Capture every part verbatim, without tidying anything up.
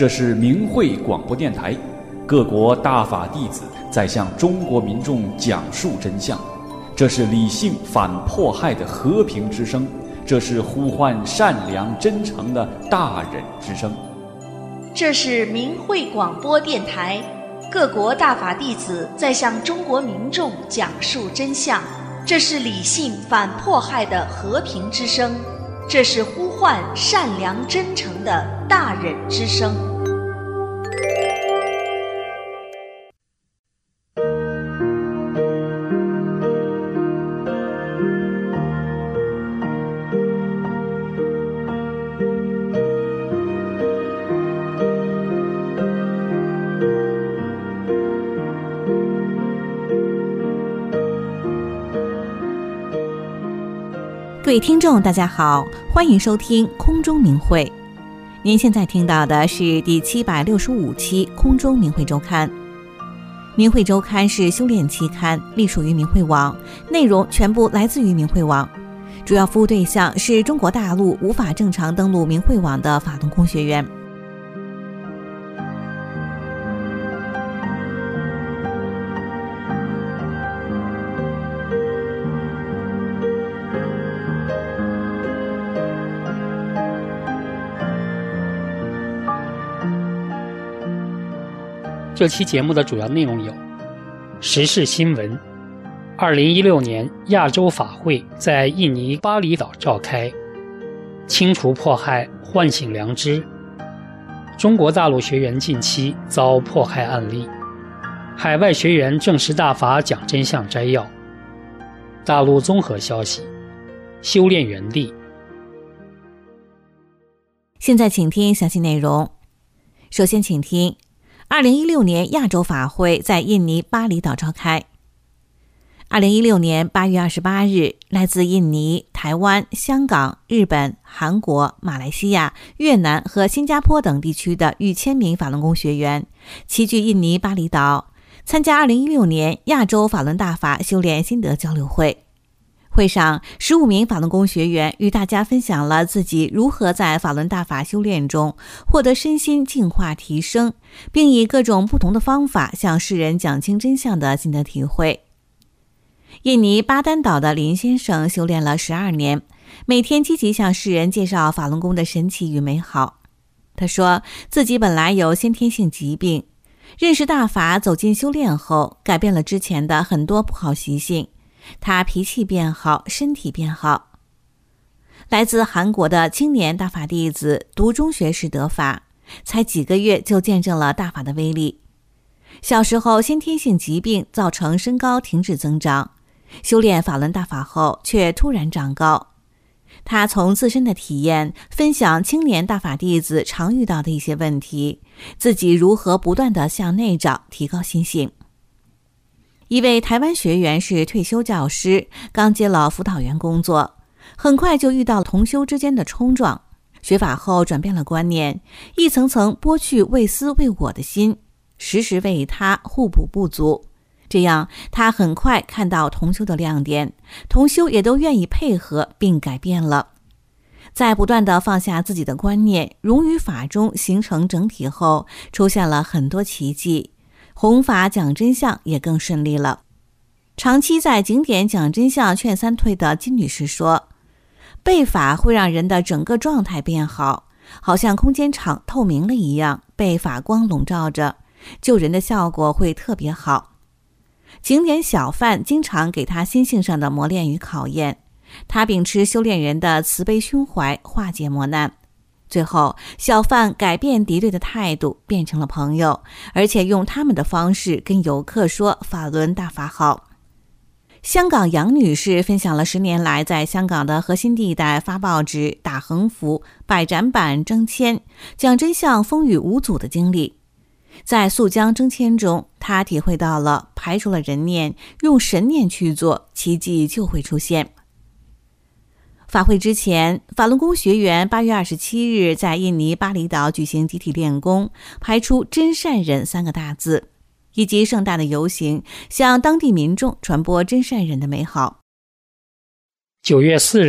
这是明慧广播电台，各国大法弟子在向中国民众讲述真相。这是理性反迫害的和平之声，这是呼唤善良真诚的大忍之声。 这是明慧广播电台，各国大法弟子在向中国民众讲述真相。这是理性反迫害的和平之声，这是呼唤善良真诚的大忍之声。 各位听众大家好，欢迎收听空中明慧。您现在听到的是第七百六十五期空中明慧周刊。明慧周刊是修炼期刊，隶属于明慧网，内容全部来自于明慧网，主要服务对象是中国大陆无法正常登录明慧网的法轮功学员。 这期节目的主要内容有：时事新闻，二零一六年亚洲法会在印尼巴厘岛召开，清除迫害，唤醒良知；中国大陆学员近期遭迫害案例；海外学员证实大法讲真相摘要；大陆综合消息，修炼原地。 现在请听详细内容。首先请听二零一六年亚洲法会在印尼巴厘岛召开。二零一六年八月二十八日，来自印尼、台湾、香港、日本、韩国、马来西亚、越南和新加坡等地区的逾千名法轮功学员齐聚印尼巴厘岛，参加二零一六年亚洲法轮大法修炼心得交流会。会上，十五名法轮功学员与大家分享了自己如何在法轮大法修炼中获得身心净化提升，并以各种不同的方法向世人讲清真相的心得体会。印尼巴丹岛的林先生修炼了十二年，每天积极向世人介绍法轮功的神奇与美好。他说自己本来有先天性疾病，认识大法走进修炼后，改变了之前的很多不好习性，他脾气变好，身体变好。来自韩国的青年大法弟子读中学时得法，才几个月就见证了大法的威力。小时候先天性疾病造成身高停止增长，修炼法轮大法后却突然长高。他从自身的体验分享青年大法弟子常遇到的一些问题，自己如何不断地向内找，提高心性。一位台湾学员是退休教师，刚接了辅导员工作，很快就遇到同修之间的冲撞。学法后转变了观念，一层层剥去为私为我的心，时时为他，互补不足。这样他很快看到同修的亮点，同修也都愿意配合并改变了。在不断地放下自己的观念，融于法中形成整体后，出现了很多奇迹，弘法讲真相也更顺利了。长期在景点讲真相劝三退的金女士说，背法会让人的整个状态变好，好像空间场透明了一样，被法光笼罩着，救人的效果会特别好。景点小贩经常给他心性上的磨练与考验，他秉持修炼人的慈悲胸怀，化解磨难。最后，小贩改变敌对的态度，变成了朋友，而且用他们的方式跟游客说法轮大法好。香港杨女士分享了十年来在香港的核心地带发报纸、打横幅、摆展板、征签、讲真相风雨无阻的经历。在溯江征签中，她体会到了排除了人念，用神念去做，奇迹就会出现。法会之前，法轮功学员八月二十七日在印尼巴厘岛举行集体练功，排出真善忍三个大字，以及盛大的游行，向当地民众传播真善忍的美好。 九月四日，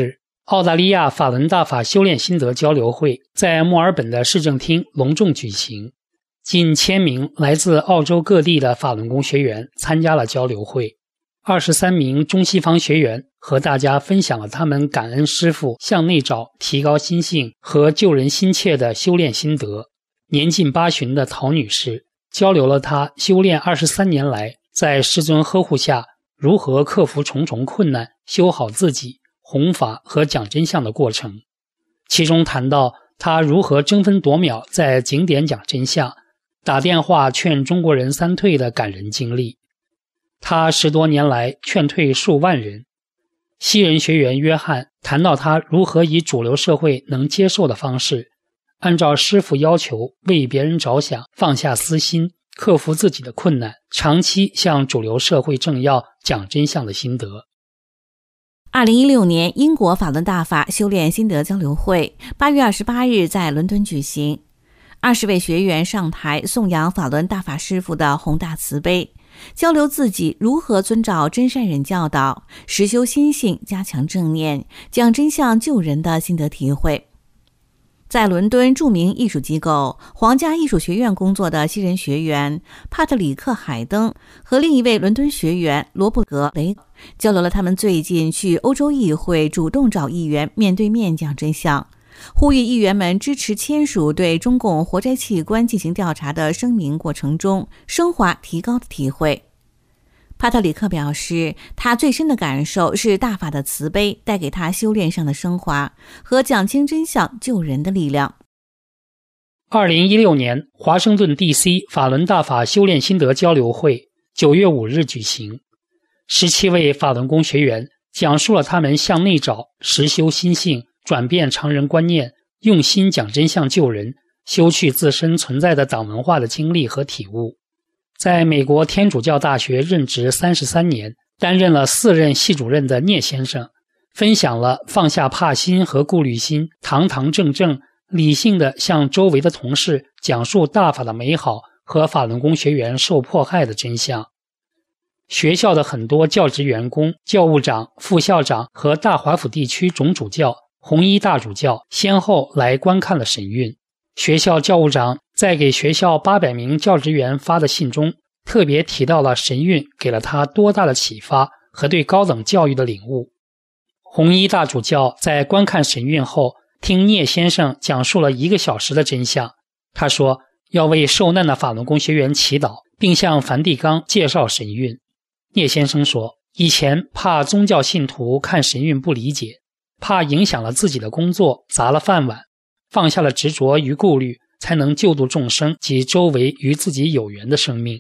澳大利亚法轮大法修炼心得交流会在墨尔本的市政厅隆重举行，近千名来自澳洲各地的法轮功学员参加了交流会。二十三名中西方学员和大家分享了他们感恩师父、向内找、提高心性和救人心切的修炼心得。年近八旬的陶女士交流了她修炼二十三年来，在师尊呵护下如何克服重重困难，修好自己、弘法和讲真相的过程。其中谈到她如何争分夺秒在景点讲真相，打电话劝中国人三退的感人经历。他十多年来劝退数万人。西人学员约翰谈到他如何以主流社会能接受的方式，按照师父要求为别人着想，放下私心，克服自己的困难，长期向主流社会政要讲真相的心得。 二零一六年英国法轮大法修炼心得交流会八月二十八日在伦敦举行，二十位学员上台颂扬法轮大法师父的宏大慈悲，交流自己如何遵照真善忍教导，实修心性，加强正念，讲真相救人的心得体会。在伦敦著名艺术机构皇家艺术学院工作的西人学员帕特里克·海登和另一位伦敦学员罗布格雷交流了他们最近去欧洲议会主动找议员面对面讲真相，呼吁议员们支持签署对中共活摘器官进行调查的声明过程中升华提高的体会。帕特里克表示，他最深的感受是大法的慈悲带给他修炼上的升华和讲清真相救人的力量。 二零一六年华盛顿 D C 法轮大法修炼心得交流会九月五日举行，十七位法轮功学员讲述了他们向内找、实修心性、转变常人观念、用心讲真相救人、修去自身存在的党文化的经历和体悟。在美国天主教大学任职三十三年，担任了四任系主任的聂先生分享了放下怕心和顾虑心，堂堂正正理性地向周围的同事讲述大法的美好和法轮功学员受迫害的真相。学校的很多教职员工、教务长、副校长和大华府地区总主教、红衣大主教先后来观看了神韵。学校教务长在给学校八百名教职员发的信中，特别提到了神韵给了他多大的启发和对高等教育的领悟。红衣大主教在观看神韵后，听聂先生讲述了一个小时的真相。他说要为受难的法轮功学员祈祷，并向梵蒂冈介绍神韵。聂先生说，以前怕宗教信徒看神韵不理解，怕影响了自己的工作，砸了饭碗，放下了执着与顾虑，才能救度众生及周围与自己有缘的生命。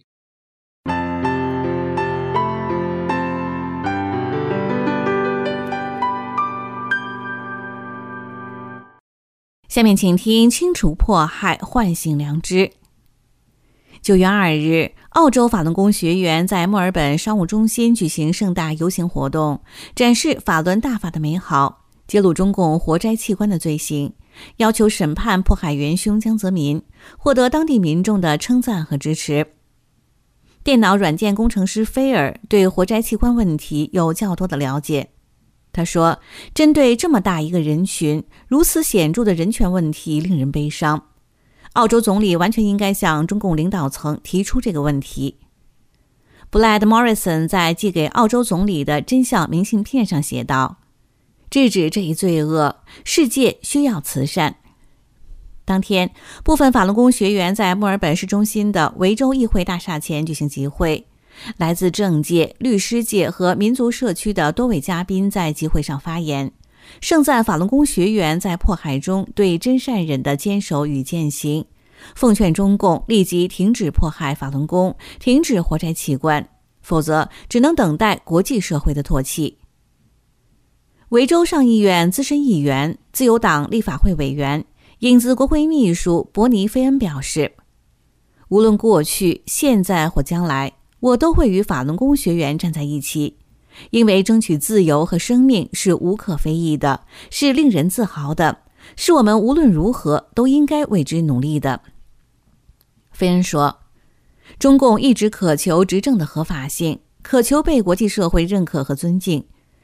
下面请听清除迫害，唤醒良知。九月二日，澳洲法轮功学员在墨尔本商务中心举行盛大游行活动，展示法轮大法的美好，揭露中共活摘器官的罪行，要求审判迫害元凶江泽民，获得当地民众的称赞和支持。电脑软件工程师菲尔对活摘器官问题有较多的了解。他说，针对这么大一个人群，如此显著的人权问题令人悲伤。澳洲总理完全应该向中共领导层提出这个问题。布莱德·莫里森在寄给澳洲总理的真相明信片上写道，制止这一罪恶，世界需要慈善。当天，部分法轮功学员在墨尔本市中心的维州议会大厦前举行集会，来自政界、律师界和民族社区的多位嘉宾在集会上发言，盛赞法轮功学员在迫害中对真善忍的坚守与践行，奉劝中共立即停止迫害法轮功，停止活摘器官，否则只能等待国际社会的唾弃。维州上议院资深议员、自由党立法会委员、影子国会秘书伯尼·菲恩表示，无论过去、现在或将来，我都会与法轮功学员站在一起，因为争取自由和生命是无可非议的，是令人自豪的，是我们无论如何都应该为之努力的。菲恩说，中共一直渴求执政的合法性，渴求被国际社会认可和尊敬，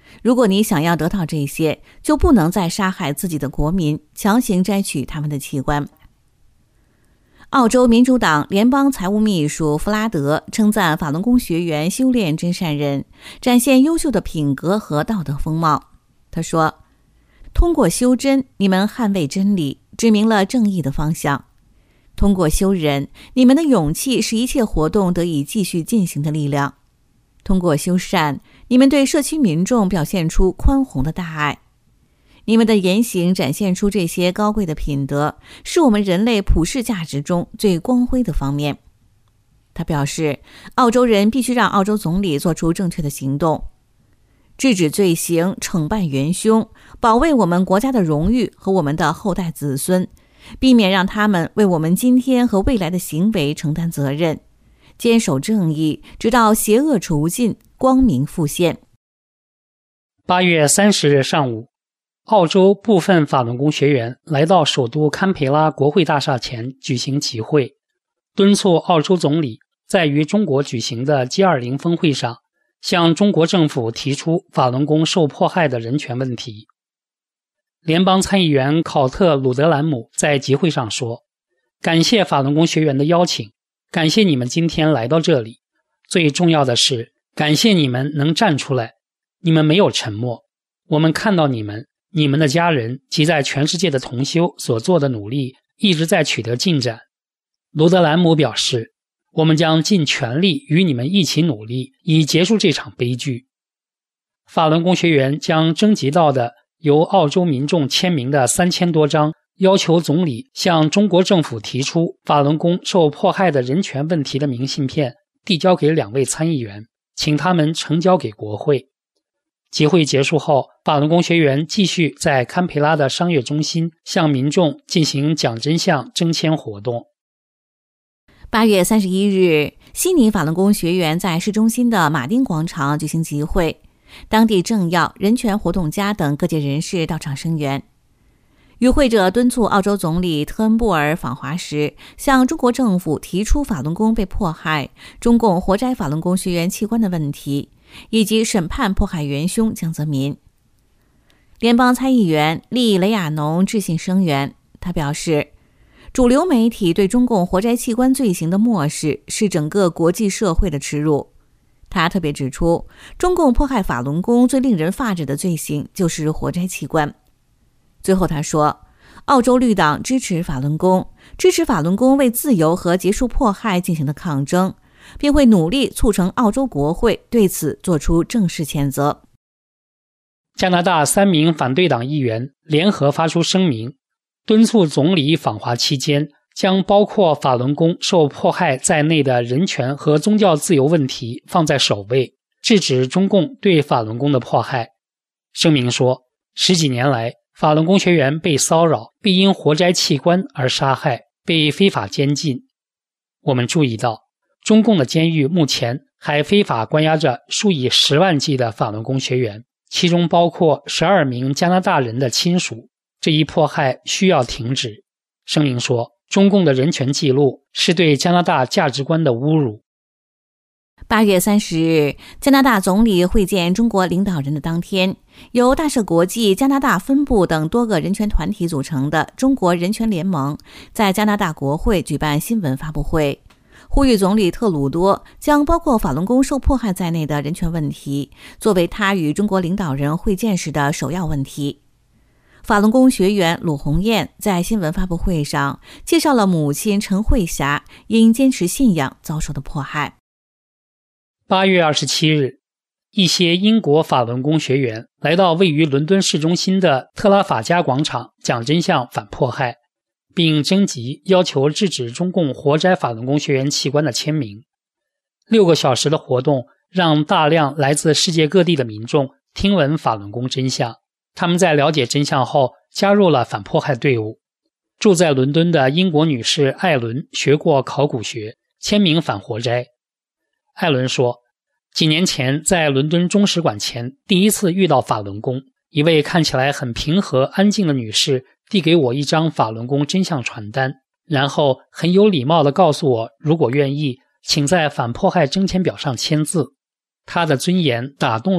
如果你想要得到这些，就不能再杀害自己的国民，强行摘取他们的器官。澳洲民主党联邦财务秘书弗拉德称赞法轮功学员修炼真善人，展现优秀的品格和道德风貌。他说，通过修真，你们捍卫真理，指明了正义的方向；通过修忍，你们的勇气使一切活动得以继续进行的力量；通过修善，你们对社区民众表现出宽宏的大爱。你们的言行展现出这些高贵的品德，是我们人类普世价值中最光辉的方面。他表示，澳洲人必须让澳洲总理做出正确的行动，制止罪行，惩办元凶，保卫我们国家的荣誉和我们的后代子孙，避免让他们为我们今天和未来的行为承担责任，坚守正义，直到邪恶除尽，光明复现。 八月三十日上午，澳洲部分法轮功学员来到首都堪培拉国会大厦前举行集会，敦促澳洲总理在于中国举行的 G 二十 峰会上向中国政府提出法轮功受迫害的人权问题。联邦参议员考特·鲁德兰姆在集会上说，感谢法轮功学员的邀请，感谢你们今天来到这里，最重要的是感谢你们能站出来，你们没有沉默，我们看到你们你们的家人及在全世界的同修所做的努力一直在取得进展。罗德兰姆表示，我们将尽全力与你们一起努力，以结束这场悲剧。法轮功学员将征集到的由澳洲民众签名的三千多张要求总理向中国政府提出法轮功受迫害的人权问题的明信片递交给两位参议员，请他们呈交给国会。集会结束后，法轮功学员继续在堪培拉的商业中心向民众进行讲真相征签活动。 八月三十一日，悉尼法轮功学员在市中心的马丁广场举行集会，当地政要、人权活动家等各界人士到场声援。与会者敦促澳洲总理特恩布尔访华时，向中国政府提出法轮功被迫害、中共活摘法轮功学员器官的问题，以及审判迫害元凶江泽民。联邦参议员利雷亚农致信声援，他表示，主流媒体对中共活摘器官罪行的漠视是整个国际社会的耻辱。他特别指出，中共迫害法轮功最令人发指的罪行就是活摘器官。最后他说，澳洲绿党支持法轮功，支持法轮功为自由和结束迫害进行的抗争，并会努力促成澳洲国会对此作出正式谴责。 加拿大三名反对党议员联合发出声明，敦促总理访华期间将包括法轮功受迫害在内的人权和宗教自由问题放在首位，制止中共对法轮功的迫害。声明说，十几年来，法轮功学员被骚扰，被因活摘器官而杀害，被非法监禁。我们注意到，中共的监狱目前还非法关押着数以十万计的法轮功学员，其中包括十二名加拿大人的亲属。这一迫害需要停止。声明说，中共的人权记录是对加拿大价值观的侮辱。 八月三十日，加拿大总理会见中国领导人的当天，由大赦国际加拿大分部等多个人权团体组成的中国人权联盟在加拿大国会举办新闻发布会，呼吁总理特鲁多将包括法轮功受迫害在内的人权问题作为他与中国领导人会见时的首要问题。法轮功学员鲁红艳在新闻发布会上介绍了母亲陈慧霞因坚持信仰遭受的迫害。 八月二十七日，一些英国法轮功学员来到位于伦敦市中心的特拉法加广场讲真相反迫害，并征集要求制止中共活摘法轮功学员器官的签名。六个小时的活动让大量来自世界各地的民众听闻法轮功真相，他们在了解真相后加入了反迫害队伍。住在伦敦的英国女士艾伦学过考古学，签名反活摘。艾伦说，几年前在伦敦中使馆前第一次遇到法轮功，一位看起来很平和安静的女士递给我一张法轮功真相传单，然后很有礼貌地告诉我，如果愿意请在反迫害征签表上签字。她的尊严打动了我，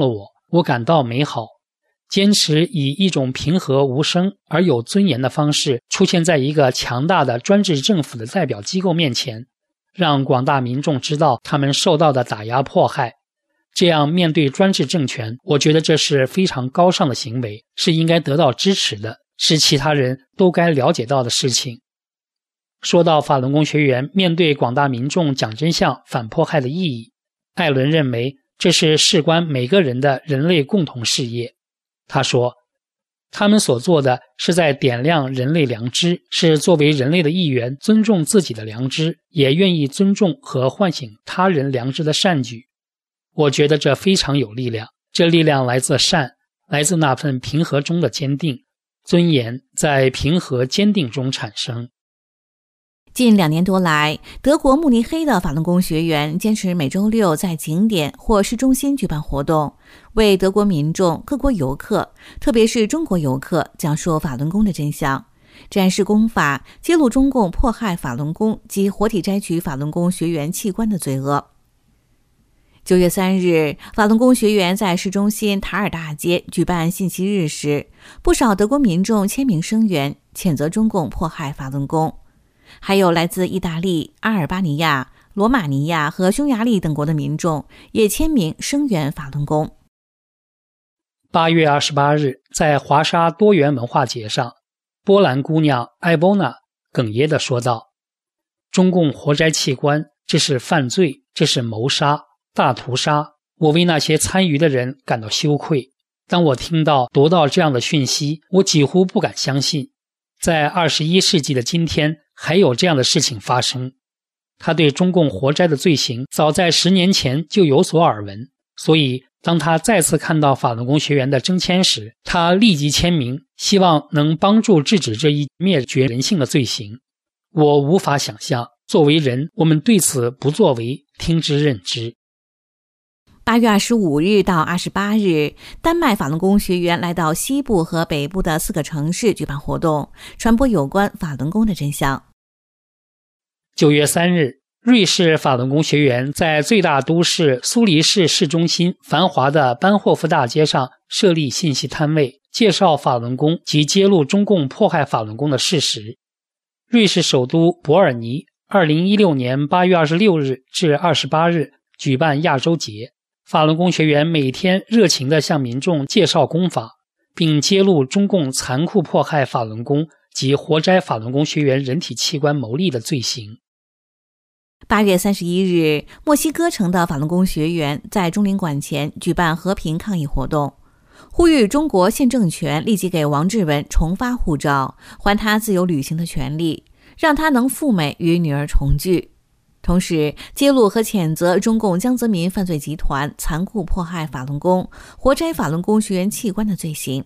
我感到美好。坚持以一种平和无声而有尊严的方式出现在一个强大的专制政府的代表机构面前，让广大民众知道他们受到的打压迫害。这样面对专制政权，我觉得这是非常高尚的行为，是应该得到支持的，是其他人都该了解到的事情。说到法轮功学员面对广大民众讲真相、反迫害的意义，艾伦认为这是事关每个人的人类共同事业。他说，他们所做的是在点亮人类良知，是作为人类的一员尊重自己的良知，也愿意尊重和唤醒他人良知的善举。我觉得这非常有力量，这力量来自善，来自那份平和中的坚定，尊严在平和坚定中产生。 近两年多来，德国慕尼黑的法轮功学员坚持每周六在景点或市中心举办活动，为德国民众、各国游客，特别是中国游客讲述法轮功的真相，展示功法，揭露中共迫害法轮功及活体摘取法轮功学员器官的罪恶。九月三日，法轮功学员在市中心塔尔大街举办信息日时，不少德国民众签名声援，谴责中共迫害法轮功。还有来自意大利、阿尔巴尼亚、罗马尼亚和匈牙利等国的民众也签名声援法轮功。 八月二十八日，在华沙多元文化节上，波兰姑娘艾波娜哽咽地说道：“中共活摘器官，这是犯罪，这是谋杀，大屠杀。我为那些参与的人感到羞愧。当我听到、读到这样的讯息，我几乎不敢相信，在二十一世纪的今天，还有这样的事情发生。”他对中共活摘的罪行早在十年前就有所耳闻，所以当他再次看到法轮功学员的征签时，他立即签名，希望能帮助制止这一灭绝人性的罪行。我无法想象，作为人，我们对此不作为，听之任之。 八月二十五日到二十八日，丹麦法轮功学员来到西部和北部的四个城市举办活动，传播有关法轮功的真相。 九月三日，瑞士法轮功学员在最大都市苏黎世市中心繁华的班霍夫大街上设立信息摊位，介绍法轮功及揭露中共迫害法轮功的事实。瑞士首都伯尔尼二零一六年八月二十六日至二十八日举办亚洲节，法轮功学员每天热情地向民众介绍功法，并揭露中共残酷迫害法轮功及活摘法轮功学员人体器官牟利的罪行。 八月三十一日，墨西哥城的法轮功学员在中领馆前举办和平抗议活动，呼吁中国现政权立即给王志文重发护照，还他自由旅行的权利，让他能赴美与女儿重聚。同时揭露和谴责中共江泽民犯罪集团残酷迫害法轮功、活摘法轮功学员器官的罪行。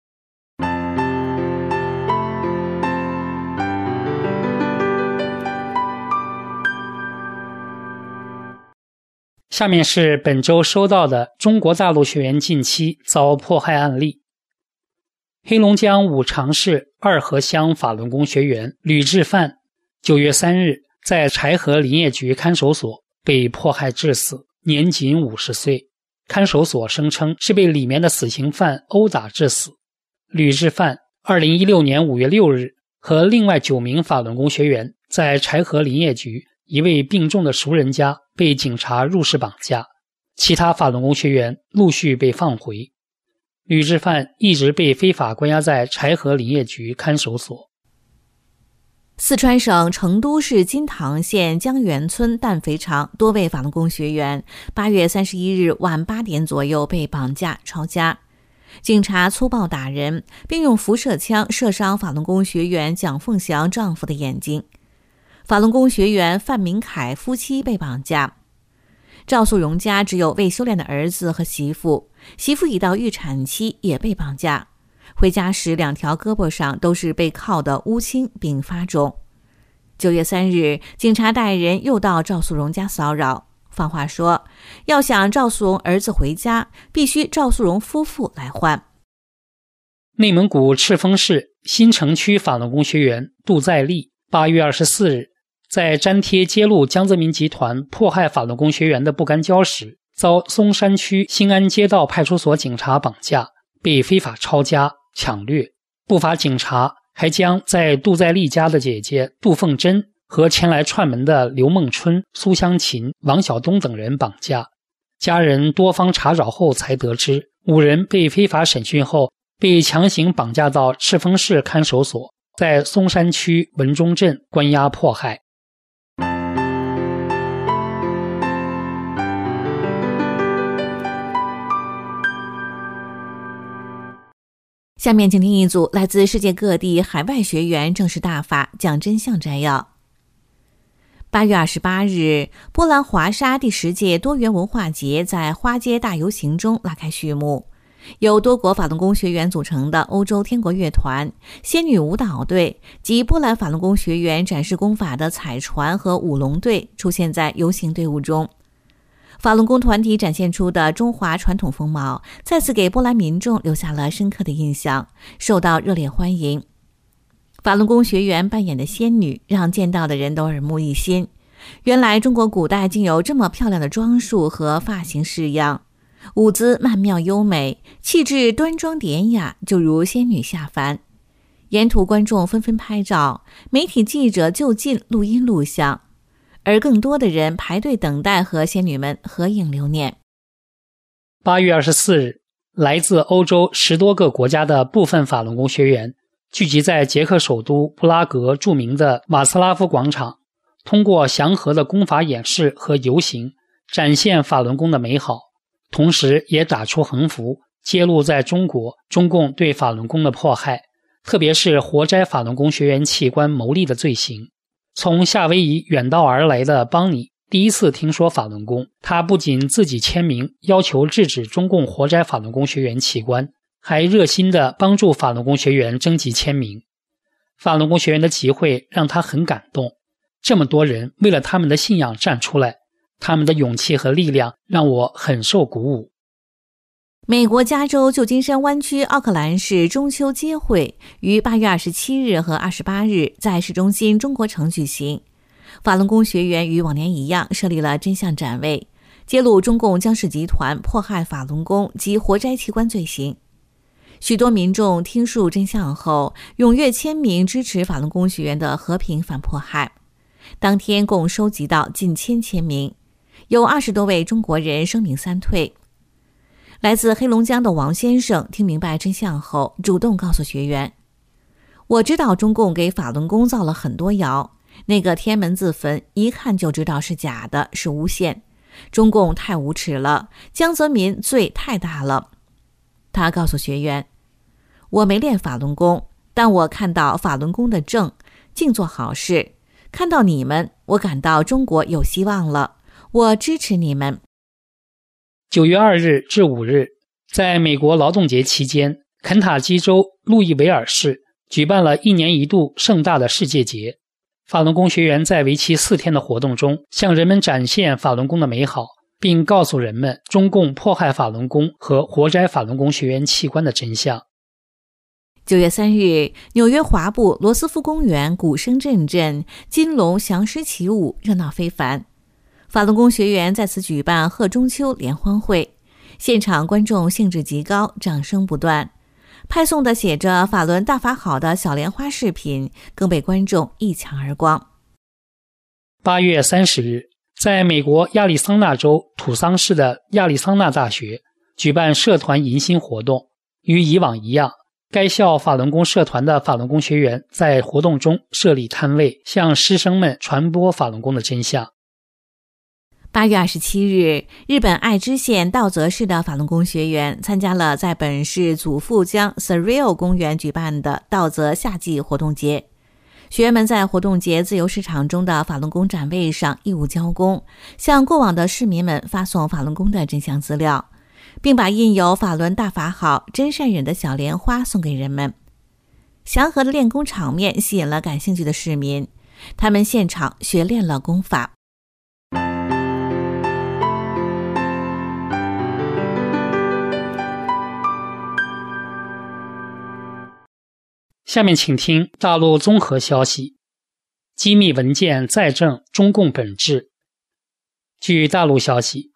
下面是本周收到的中国大陆学员近期遭迫害案例。黑龙江五常市二河乡法轮功学员吕志范，九月三日在柴河林业局看守所被迫害致死，年仅五十岁。看守所声称是被里面的死刑犯殴打致死。吕志范二零一六年五月六日和另外九名法轮功学员在柴河林业局一位病重的熟人家被警察入室绑架，其他法轮功学员陆续被放回。吕志范一直被非法关押在柴河林业局看守所。 四川省成都市金堂县江源村氮肥厂多位法轮功学员八月三十一日晚八点左右被绑架抄家，警察粗暴打人，并用辐射枪射伤法轮功学员蒋凤祥丈夫的眼睛。法轮功学员范明凯夫妻被绑架。赵素荣家只有未修炼的儿子和媳妇，媳妇已到预产期也被绑架。回家时两条胳膊上都是被铐的乌青并发肿。九月三日，警察带人又到赵素荣家骚扰，放话说要想赵素荣儿子回家，必须赵素荣夫妇来换。 内蒙古赤峰市新城区法轮功学员杜在利八月二十四日在粘贴揭露江泽民集团迫害法轮功学员的不干胶时， 遭松山区新安街道派出所警察绑架，被非法抄家、抢掠。不法警察还将在杜在丽家的姐姐杜凤珍和前来串门的刘梦春、苏香琴、王晓东等人绑架。家人多方查找后才得知，五人被非法审讯后被强行绑架到赤峰市看守所，在松山区文中镇关押迫害。 下面请听一组来自世界各地海外学员正式大法讲真相摘要。八月二十八日，波兰华沙第十届多元文化节在花街大游行中拉开序幕。由多国法轮功学员组成的欧洲天国乐团、仙女舞蹈队及波兰法轮功学员展示功法的彩船和舞龙队出现在游行队伍中。法轮功团体展现出的中华传统风貌，再次给波兰民众留下了深刻的印象，受到热烈欢迎。法轮功学员扮演的仙女，让见到的人都耳目一新。原来中国古代竟有这么漂亮的装束和发型式样，舞姿曼妙优美，气质端庄典雅，就如仙女下凡。沿途观众纷纷拍照，媒体记者就近录音录像，而更多的人排队等待和仙女们合影留念。 八月二十四日，来自欧洲十多个国家的部分法轮功学员聚集在捷克首都布拉格著名的瓦茨拉夫广场，通过祥和的功法演示和游行，展现法轮功的美好，同时也打出横幅，揭露在中国中共对法轮功的迫害，特别是活摘法轮功学员器官牟利的罪行。从夏威夷远道而来的邦尼第一次听说法轮功，他不仅自己签名要求制止中共活摘法轮功学员器官，还热心地帮助法轮功学员征集签名。法轮功学员的集会让他很感动，这么多人为了他们的信仰站出来，他们的勇气和力量让我很受鼓舞。 美国加州旧金山湾区奥克兰市中秋节会于八月二十七日和二十八日在市中心中国城举行。法轮功学员与往年一样设立了真相展位，揭露中共江氏集团迫害法轮功及活摘器官罪行。许多民众听述真相后，踊跃签名支持法轮功学员的和平反迫害。当天共收集到近千签名，有二十多位中国人声名三退。来自黑龙江的王先生听明白真相后，主动告诉学员：我知道中共给法轮功造了很多谣，那个天门自焚一看就知道是假的，是诬陷。中共太无耻了，江泽民罪太大了。他告诉学员：我没练法轮功，但我看到法轮功的正，净做好事。看到你们，我感到中国有希望了，我支持你们。 九月二日至五日，在美国劳动节期间，肯塔基州路易维尔市举办了一年一度盛大的世界节。法轮功学员在为期四天的活动中，向人们展现法轮功的美好，并告诉人们中共迫害法轮功和活摘法轮功学员器官的真相。 九月三日，纽约华埠罗斯福公园鼓声阵阵，金龙翔狮起舞，热闹非凡。法轮功学员在此举办贺中秋联欢会，现场观众兴致极高，掌声不断。派送的写着法轮大法好的小莲花饰品更被观众一抢而光。 八月三十日，在美国亚利桑那州土桑市的亚利桑那大学举办社团迎新活动。与以往一样，该校法轮功社团的法轮功学员在活动中设立摊位，向师生们传播法轮功的真相。 八月二十七日，日本爱知县稻泽市的法轮功学员参加了在本市祖父江 Surreal 公园举办的稻泽夏季活动节。学员们在活动节自由市场中的法轮功展位上义务交功，向过往的市民们发送法轮功的真相资料，并把印有法轮大法好真善忍的小莲花送给人们。祥和的练功场面吸引了感兴趣的市民，他们现场学练了功法。 下面请听大陆综合消息。机密文件再证中共本质。据大陆消息，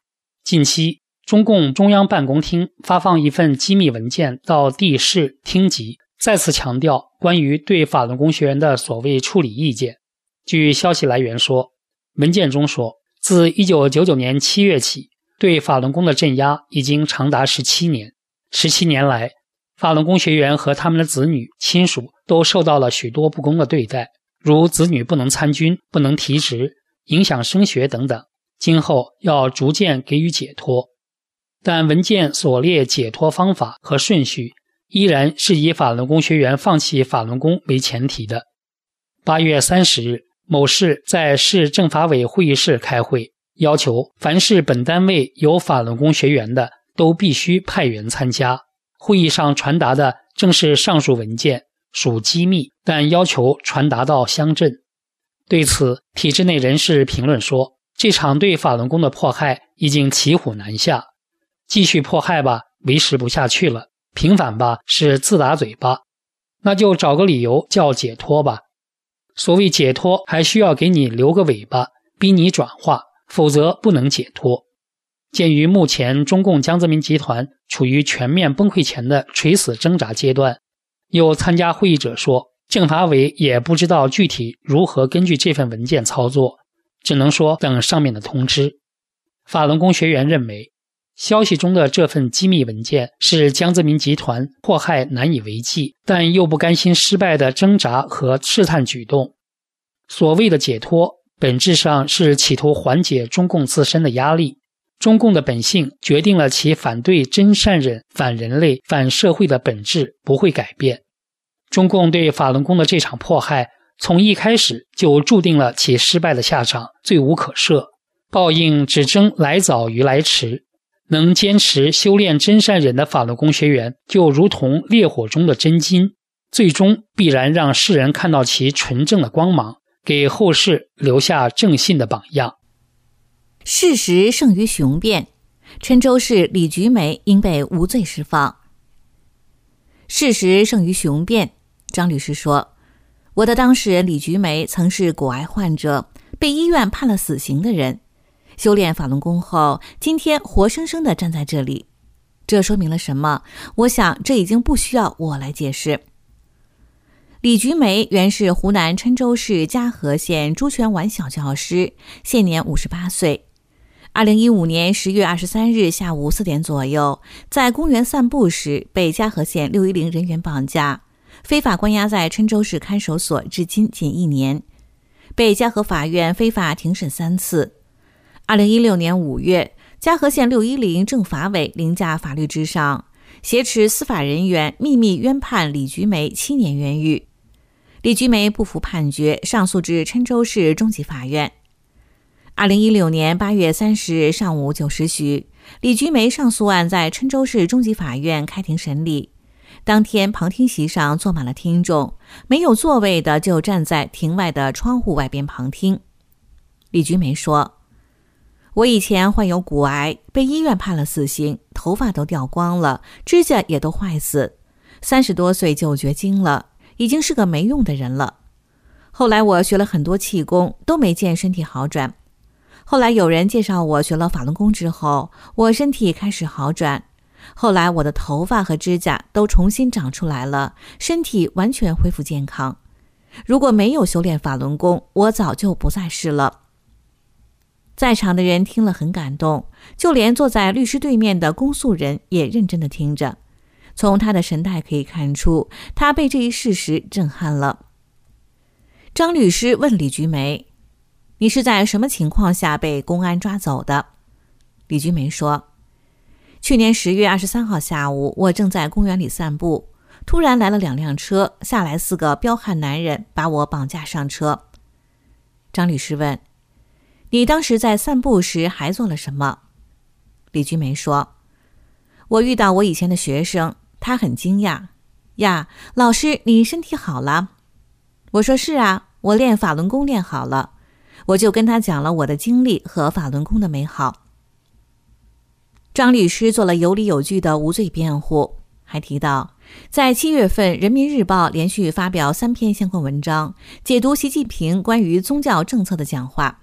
近期，中共中央办公厅发放一份机密文件到地市厅级，再次强调关于对法轮功学员的所谓处理意见。据消息来源说，文件中说，自一九九九年七月起，对法轮功的镇压已经长达十七年。十七年来，法轮功学员和他们的子女、亲属都受到了许多不公的对待，如子女不能参军、不能提职、影响升学等等。今后要逐渐给予解脱。但文件所列解脱方法和顺序依然是以法轮功学员放弃法轮功为前提的。八月三十日，某市在市政法委会议室开会，要求凡是本单位有法轮功学员的都必须派员参加。会议上传达的正是上述文件，属机密，但要求传达到乡镇。对此，体制内人士评论说，这场对法轮功的迫害已经骑虎难下，继续迫害吧，维持不下去了；平反吧，是自打嘴巴，那就找个理由叫解脱吧。所谓解脱，还需要给你留个尾巴，逼你转化，否则不能解脱。鉴于目前中共江泽民集团处于全面崩溃前的垂死挣扎阶段，有参加会议者说，政法委也不知道具体如何根据这份文件操作，只能说等上面的通知。法轮功学员认为，消息中的这份机密文件是江泽民集团迫害难以为继，但又不甘心失败的挣扎和试探举动。所谓的解脱，本质上是企图缓解中共自身的压力。中共的本性决定了其反对真善忍、反人类、反社会的本质不会改变。中共对法轮功的这场迫害，从一开始就注定了其失败的下场，罪无可赦。报应只争来早于来迟。能坚持修炼真善忍的法轮功学员，就如同烈火中的真金，最终必然让世人看到其纯正的光芒，给后世留下正信的榜样。 事实胜于雄辩，郴州市李菊梅应被无罪释放。事实胜于雄辩，张律师说，我的当事人李菊梅曾是骨癌患者，被医院判了死刑的人，修炼法轮功后，今天活生生地站在这里，这说明了什么？我想这已经不需要我来解释。李菊梅原是湖南郴州市嘉禾县朱泉湾小教师，现年五十八岁。二零一五年十月二十三日下午四点左右，在公园散步时被嘉禾县六一零人员绑架，非法关押在郴州市看守所，至今仅一年，被嘉禾法院非法庭审三次。二零一六年五月，嘉禾县六一零政法委凌驾法律之上，挟持司法人员秘密冤判李菊梅七年冤狱。李菊梅不服判决，上诉至郴州市中级法院。二零一六年八月三十日上午九时许，李菊梅上诉案在郴州市中级法院开庭审理。当天旁听席上坐满了听众，没有座位的就站在庭外的窗户外边旁听。李菊梅说，我以前患有骨癌，被医院判了死刑，头发都掉光了，指甲也都坏死，三十多岁就绝经了，已经是个没用的人了。后来我学了很多气功，都没见身体好转。后来有人介绍我学了法轮功之后，我身体开始好转。后来我的头发和指甲都重新长出来了，身体完全恢复健康。如果没有修炼法轮功，我早就不在世了。在场的人听了很感动，就连坐在律师对面的公诉人也认真地听着。从他的神态可以看出，他被这一事实震撼了。张律师问李菊梅，你是在什么情况下被公安抓走的？李菊梅说，去年十月二十三号下午，我正在公园里散步，突然来了两辆车，下来四个彪悍男人，把我绑架上车。张律师问，你当时在散步时还做了什么？李菊梅说，我遇到我以前的学生，他很惊讶，呀，老师，你身体好了？我说是啊，我练法轮功练好了。我就跟他讲了我的经历和法轮功的美好。张律师做了有理有据的无罪辩护，还提到，在七月份，人民日报连续发表三篇相关文章，解读习近平关于宗教政策的讲话。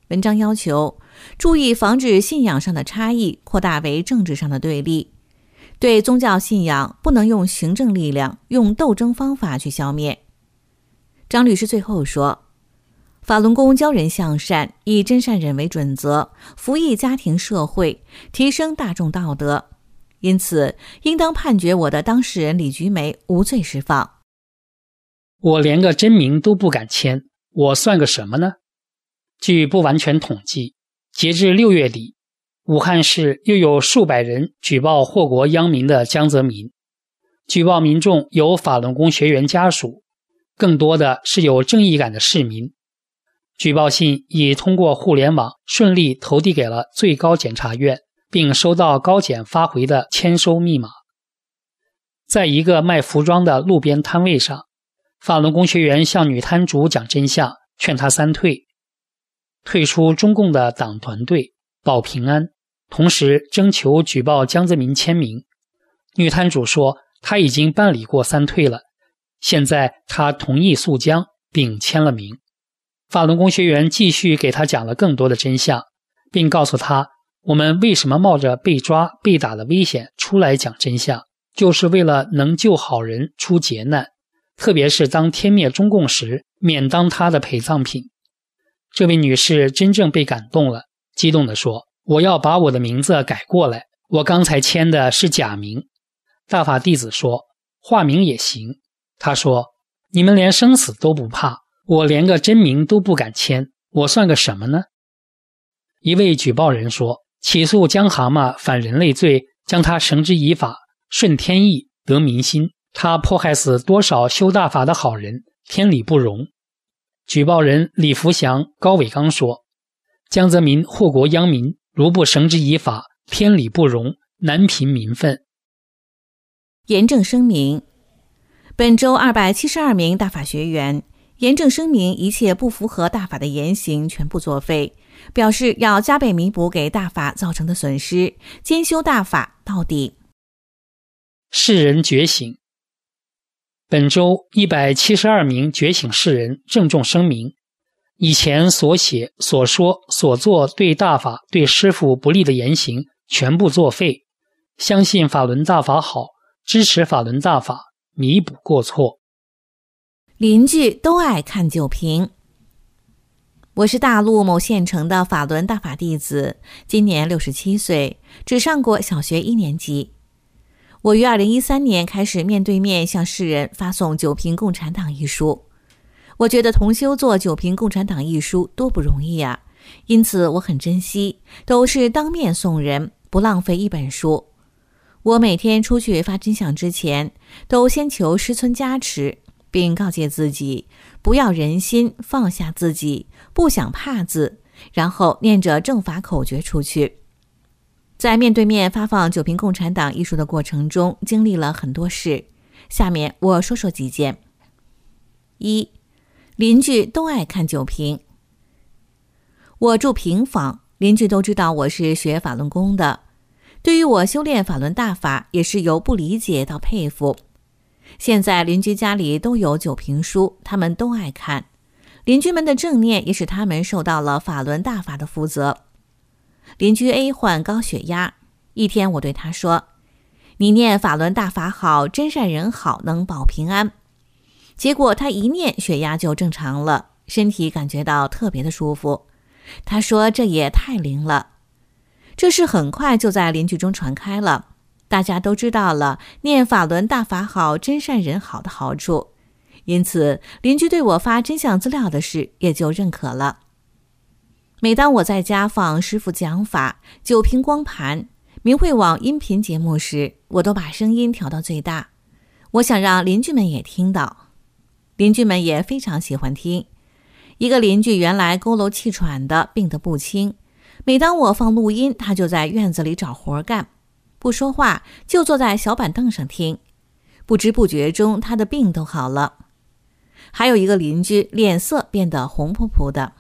文章要求注意防止信仰上的差异扩大为政治上的对立，对宗教信仰不能用行政力量、用斗争方法去消灭。张律师最后说，法轮功教人向善，以真善忍为准则，服役家庭社会，提升大众道德，因此应当判决我的当事人李菊梅无罪释放。 我连个真名都不敢签，我算个什么呢？据不完全统计，截至六月底，武汉市又有数百人举报祸国殃民的江泽民。举报民众有法轮功学员家属，更多的是有正义感的市民。举报信已通过互联网顺利投递给了最高检察院，并收到高检发回的签收密码。在一个卖服装的路边摊位上，法轮功学员向女摊主讲真相，劝她三退：退出中共的党团队，保平安，同时征求举报江泽民签名。女摊主说她已经办理过三退了，现在她同意诉江，并签了名。法轮功学员继续给她讲了更多的真相，并告诉她，我们为什么冒着被抓被打的危险出来讲真相，就是为了能救好人出劫难，特别是当天灭中共时，免当他的陪葬品。这位女士真正被感动了，激动地说，我要把我的名字改过来，我刚才签的是假名。大法弟子说，化名也行。他说，你们连生死都不怕，我连个真名都不敢签，我算个什么呢？一位举报人说，起诉江蛤蟆反人类罪，将他绳之以法，顺天意，得民心，他迫害死多少修大法的好人，天理不容。举报人李福祥、高伟刚说，江泽民祸国殃民，如不绳之以法，天理不容，难平民愤。 严正声明，本周二百七十二名大法学员严正声明一切不符合大法的言行全部作废，表示要加倍弥补给大法造成的损失，兼修大法到底。 世人觉醒。本周一百七十二名觉醒世人郑重声明，以前所写、所说、所做对大法、对师父不利的言行全部作废，相信法轮大法好，支持法轮大法，弥补过错。 邻居都爱看酒瓶。我是大陆某县城的法轮大法弟子，今年六十七岁，只上过小学一年级。我于二零一三年开始面对面向世人发送《九评共产党》一书。我觉得同修做《九评共产党》一书多不容易啊，因此我很珍惜，都是当面送人，不浪费一本书。我每天出去发真相之前，都先求师尊加持，并告诫自己不要人心，放下自己，不想怕字，然后念着正法口诀出去。在面对面发放《九评共产党》一书的过程中，经历了很多事，下面我说说几件。一，邻居都爱看九评。我住平房，邻居都知道我是学法轮功的，对于我修炼法轮大法也是由不理解到佩服。现在邻居家里都有九评书，他们都爱看，邻居们的正念也使他们受到了法轮大法的负责。邻居 A 患高血压，一天我对他说，你念法轮大法好，真善人好，能保平安。结果他一念，血压就正常了，身体感觉到特别的舒服。他说这也太灵了。这事很快就在邻居中传开了，大家都知道了念法轮大法好，真善人好的好处，因此邻居对我发真相资料的事也就认可了。每当我在家放师父讲法、九评光盘、明慧网音频节目时，我都把声音调到最大，我想让邻居们也听到。邻居们也非常喜欢听。一个邻居原来佝偻气喘的，病得不轻，每当我放录音，他就在院子里找活干，不说话，就坐在小板凳上听。不知不觉中，他的病都好了。还有一个邻居脸色变得红扑扑的。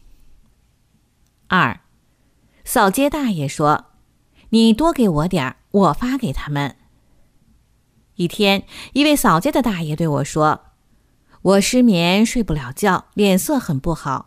二，扫街大爷说，你多给我点儿，我发给他们。一天，一位扫街的大爷对我说，我失眠睡不了觉，脸色很不好，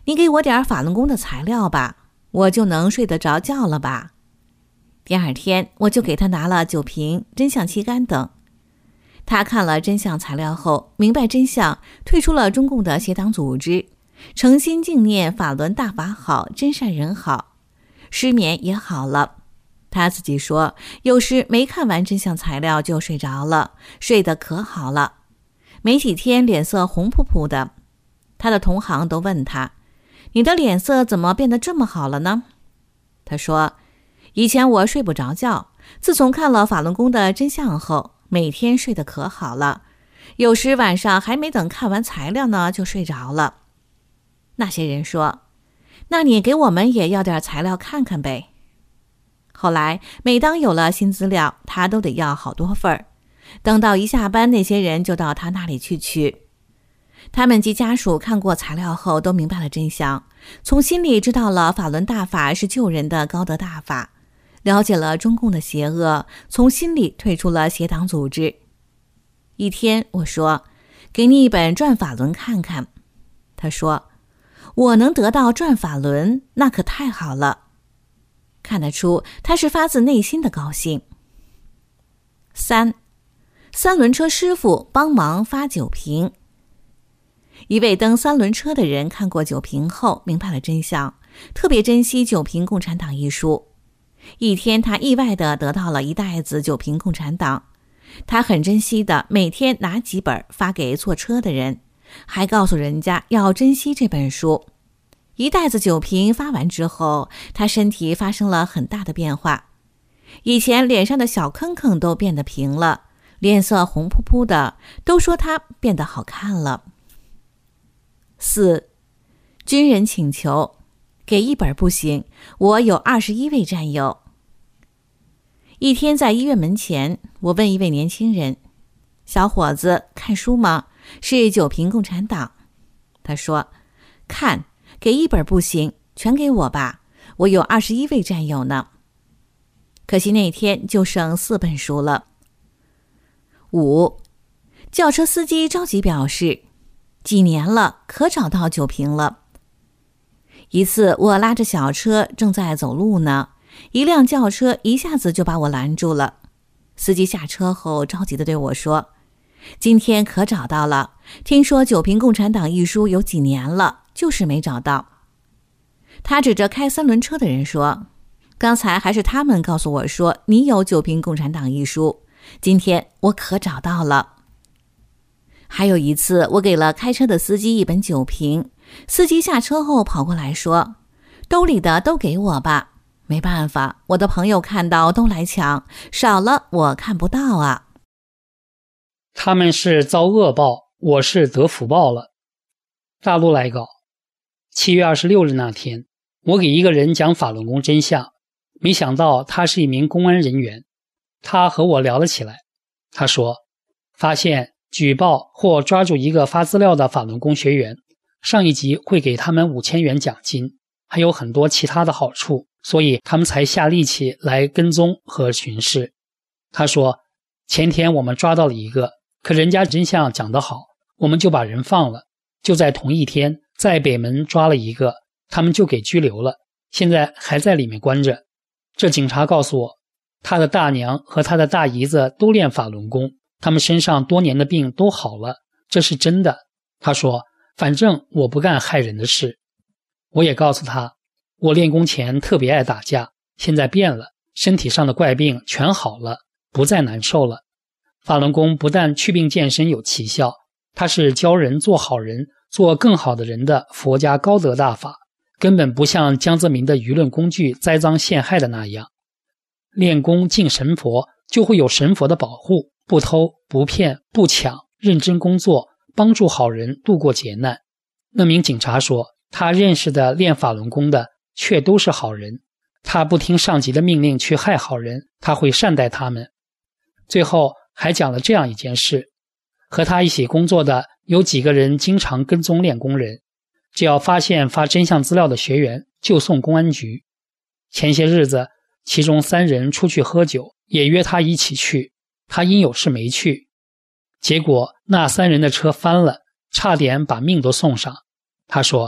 你给我点法轮功的材料吧，我就能睡得着觉了吧。第二天，我就给他拿了酒瓶、真相旗杆等。他看了真相材料后，明白真相，退出了中共的邪党组织，诚心敬念法轮大法好，真善人好，失眠也好了。他自己说，有时没看完真相材料就睡着了，睡得可好了，没几天脸色红扑扑的。他的同行都问他，你的脸色怎么变得这么好了呢？他说，以前我睡不着觉，自从看了法轮功的真相后，每天睡得可好了，有时晚上还没等看完材料呢就睡着了。那些人说，那你给我们也要点材料看看呗。后来每当有了新资料，他都得要好多份儿，等到一下班，那些人就到他那里去取。他们及家属看过材料后都明白了真相，从心里知道了法轮大法是救人的高德大法，了解了中共的邪恶，从心里退出了邪党组织。一天我说，给你一本转法轮看看。他说，我能得到转法轮，那可太好了。看得出他是发自内心的高兴。三，三轮车师傅帮忙发酒瓶。一位蹬三轮车的人看过酒瓶后明白了真相，特别珍惜酒瓶共产党一书。一天他意外地得到了一袋子酒瓶共产党，他很珍惜的每天拿几本发给坐车的人，还告诉人家要珍惜这本书。一袋子酒瓶发完之后，他身体发生了很大的变化，以前脸上的小坑坑都变得平了，脸色红扑扑的，都说他变得好看了。四，军人请求，给一本不行，我有二十一位战友。一天在医院门前，我问一位年轻人，小伙子，看书吗？是酒瓶共产党。他说，看，给一本不行，全给我吧，我有二十一位战友呢。可惜那天就剩四本书了。五，轿车司机着急表示，几年了，可找到酒瓶了。一次我拉着小车正在走路呢，一辆轿车一下子就把我拦住了。司机下车后着急地对我说，今天可找到了，听说酒瓶共产党一书有几年了，就是没找到。他指着开三轮车的人说，刚才还是他们告诉我说你有酒瓶共产党一书，今天我可找到了。还有一次，我给了开车的司机一本酒瓶，司机下车后跑过来说，兜里的都给我吧，没办法，我的朋友看到都来抢，少了我看不到啊。 他们是遭恶报，我是得福报了。大陆来稿，七月二十六日那天，我给一个人讲法轮功真相，没想到他是一名公安人员，他和我聊了起来。他说，发现举报或抓住一个发资料的法轮功学员，上一级会给他们五千元奖金，还有很多其他的好处，所以他们才下力气来跟踪和巡视。他说，前天我们抓到了一个，可人家真相讲得好，我们就把人放了。就在同一天，在北门抓了一个，他们就给拘留了，现在还在里面关着。这警察告诉我，他的大娘和他的大姨子都练法轮功，他们身上多年的病都好了，这是真的。他说，反正我不干害人的事。我也告诉他，我练功前特别爱打架，现在变了，身体上的怪病全好了，不再难受了。法轮功不但祛病健身有奇效，它是教人做好人，做更好的人的佛家高德大法，根本不像江泽民的舆论工具栽赃陷害的那样。练功敬神佛，就会有神佛的保护，不偷不骗不抢，认真工作，帮助好人度过劫难。那名警察说，他认识的练法轮功的却都是好人，他不听上级的命令去害好人，他会善待他们。最后还讲了这样一件事，和他一起工作的有几个人经常跟踪练功人，只要发现发真相资料的学员就送公安局。前些日子其中三人出去喝酒，也约他一起去，他因有事没去，结果那三人的车翻了，差点把命都送上。他说，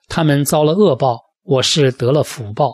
他们遭了恶报，我是得了福报。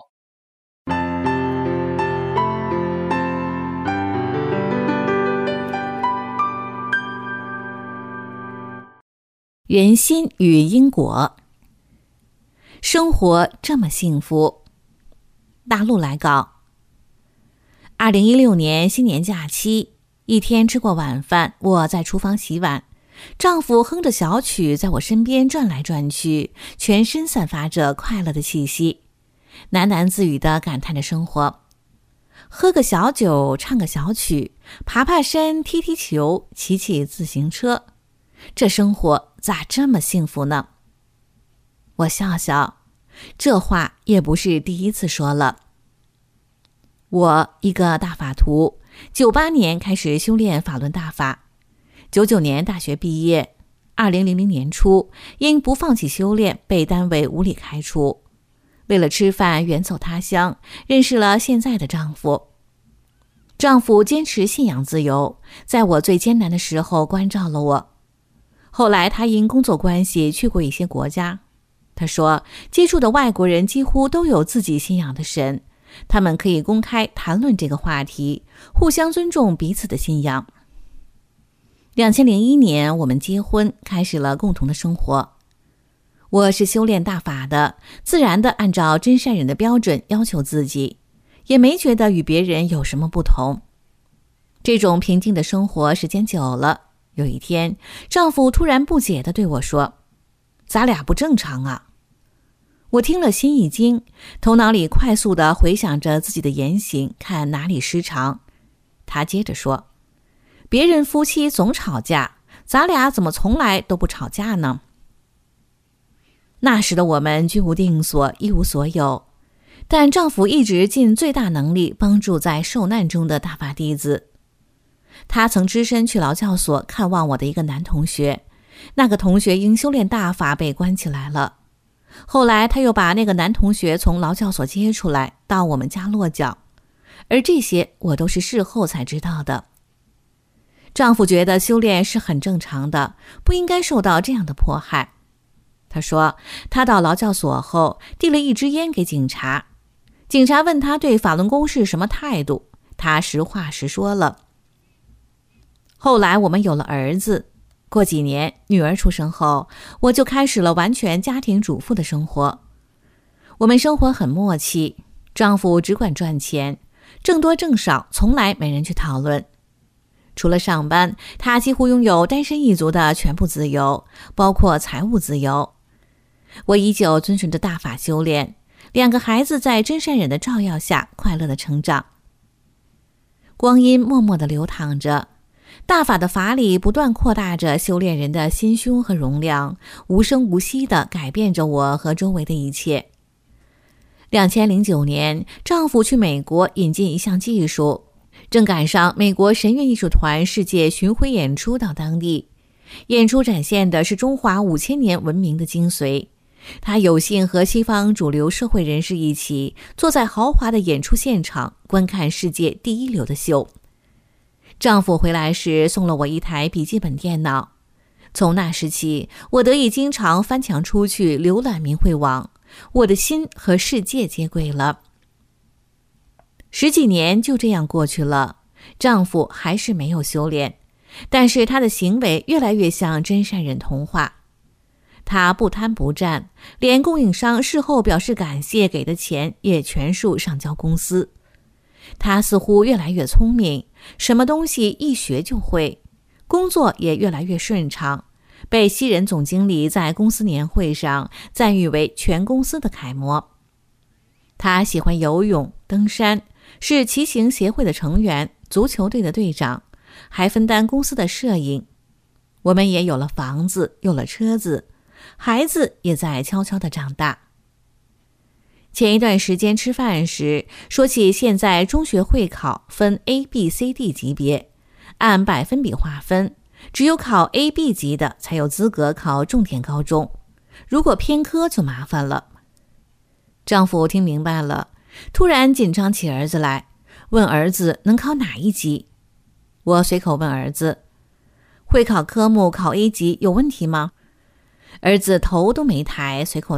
人心与因果。生活这么幸福。大陆来稿。二零一六年新年假期，一天吃过晚饭，我在厨房洗碗，丈夫哼着小曲在我身边转来转去，全身散发着快乐的气息，喃喃自语地感叹着生活。喝个小酒，唱个小曲，爬爬山，踢踢球，骑骑自行车，这生活咋这么幸福呢？我笑笑，这话也不是第一次说了。我一个大法徒，九八年开始修炼法轮大法，九九年大学毕业，二零零零年初因不放弃修炼被单位无理开除，为了吃饭远走他乡，认识了现在的丈夫。丈夫坚持信仰自由，在我最艰难的时候关照了我。后来他因工作关系去过一些国家，他说接触的外国人几乎都有自己信仰的神，他们可以公开谈论这个话题，互相尊重彼此的信仰。二零零一年我们结婚，开始了共同的生活。我是修炼大法的，自然地按照真善忍的标准要求自己，也没觉得与别人有什么不同。这种平静的生活时间久了，有一天丈夫突然不解地对我说，咱俩不正常啊。我听了心一惊，头脑里快速地回想着自己的言行，看哪里失常。他接着说，别人夫妻总吵架，咱俩怎么从来都不吵架呢？那时的我们居无定所，一无所有，但丈夫一直尽最大能力帮助在受难中的大法弟子。他曾只身去劳教所看望我的一个男同学，那个同学因修炼大法被关起来了。后来他又把那个男同学从劳教所接出来，到我们家落脚，而这些我都是事后才知道的。丈夫觉得修炼是很正常的，不应该受到这样的迫害。他说他到劳教所后递了一支烟给警察，警察问他对法轮功是什么态度，他实话实说了。后来我们有了儿子，过几年女儿出生后，我就开始了完全家庭主妇的生活。我们生活很默契，丈夫只管赚钱，挣多挣少从来没人去讨论。除了上班，他几乎拥有单身一族的全部自由，包括财务自由。我依旧遵循着大法修炼，两个孩子在真善忍的照耀下快乐的成长。光阴默默地流淌着，大法的法理不断扩大着修炼人的心胸和容量，无声无息地改变着我和周围的一切。二零零九年，丈夫去美国引进一项技术，正赶上美国神韵艺术团世界巡回演出到当地，演出展现的是中华五千年文明的精髓。他有幸和西方主流社会人士一起坐在豪华的演出现场，观看世界第一流的秀。丈夫回来时送了我一台笔记本电脑，从那时起，我得以经常翻墙出去浏览明慧网，我的心和世界接轨了。十几年就这样过去了，丈夫还是没有修炼，但是他的行为越来越像真善忍童话。他不贪不占，连供应商事后表示感谢给的钱也全数上交公司。他似乎越来越聪明，什么东西一学就会，工作也越来越顺畅，被西人总经理在公司年会上赞誉为全公司的楷模。他喜欢游泳、登山，是骑行协会的成员，足球队的队长，还分担公司的摄影。我们也有了房子，有了车子，孩子也在悄悄地长大。前一段时间吃饭时说起现在中学会考分 A、B、C、D 级别，按百分比划分，只有考 A、B 级的才有资格考重点高中，如果偏科就麻烦了。丈夫听明白了，突然紧张起儿子来，问儿子能考哪一级。我随口问儿子，会考科目考 A 级有问题吗？儿子头都没抬，随口答